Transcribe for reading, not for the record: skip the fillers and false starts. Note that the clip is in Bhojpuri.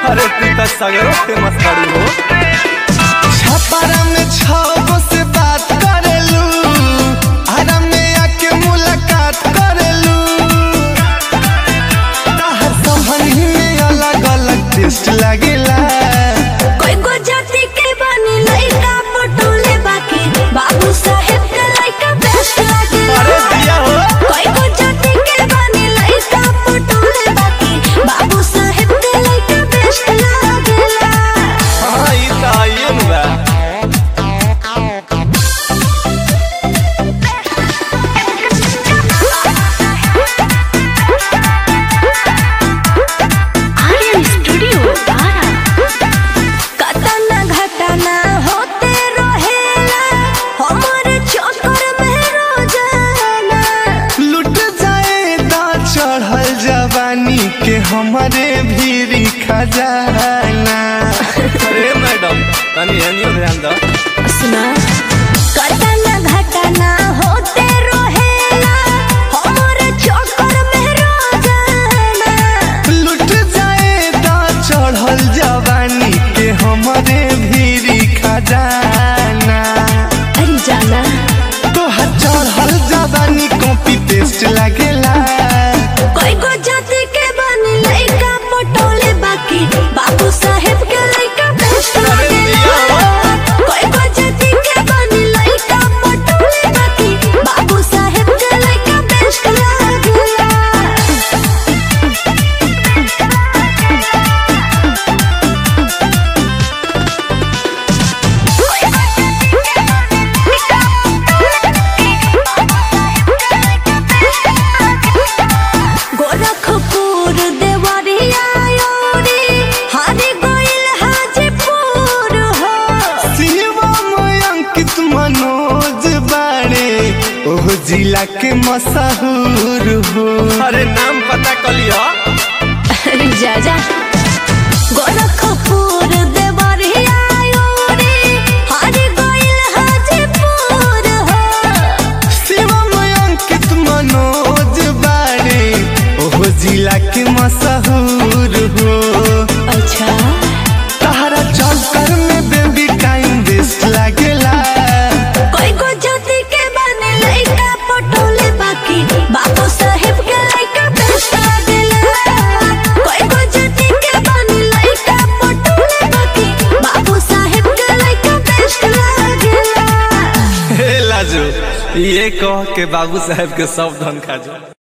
अरे तू तो सगरो फेमस करू हो। छपरा में छाव से बात करेलू, आराम में आके मुलाकात करेलू। तहर सहनी में अलग अलग टेस्ट लागेला। कोई को जाति के बनी लइका पटोले बाकी बाबू साहेब के लइका बेस्ट लागेला। अरे दिया हो। कोई को जाति के बनी लइका पटोले बाकी बाबू साहेब के लइका बेस्ट लागेला। हाँ ई तो आइए बा। आर्यन स्टूडियो आरा कतना घटना होते रहेला हमर चक्कर में रोजाना। लुट जाए दा चढ़ल जवानी के हमारे भीरी खजाना। अरे मैडम तनी एनियो ध्यान दो। सुना कतना घटना होते रहेला हमर चक्कर में रोजाना। लुट जाए दा चढ़ल जवानी के हमारे भीरी खजाना। अरे जाना तोहर चढ़ल जवानी कॉपी पेस्ट लागेला। कोई को जाति के बनी लइका पटोले बाकी बाबू साहेब के लइका बेस्ट लागेला। कोई को जाति के बनी लइका पटोले बाकी बाबू साहेब के लइका बेस्ट लागेला। गोरखपुर देवरिया योरी हारी गोइल हाजीपुर हो। शिवम अंकित मनोज बाड़े ओह जिला के मशहूर हो। अरे नाम पता कलियो। अरे जा जा गोरखपुर देवरिया योरी हारी गोइल हाजीपुर हो। शिवम अंकित मनोज बाड़े ओह जिला के मशहूर हो। अच्छा तहरा चक्कर में बेबी टाइम वेस्ट लागेला। कोई को जाति के बने लइका पटोले बाकी बाबू साहेब के लइका बेस्ट लागेला। कोई को जाति के बने लइका पटोले बाकी बाबू साहेब के लइका बेस्ट लागेला। हे लाजो ये कह के बाबू साहब के सब धन खा जो।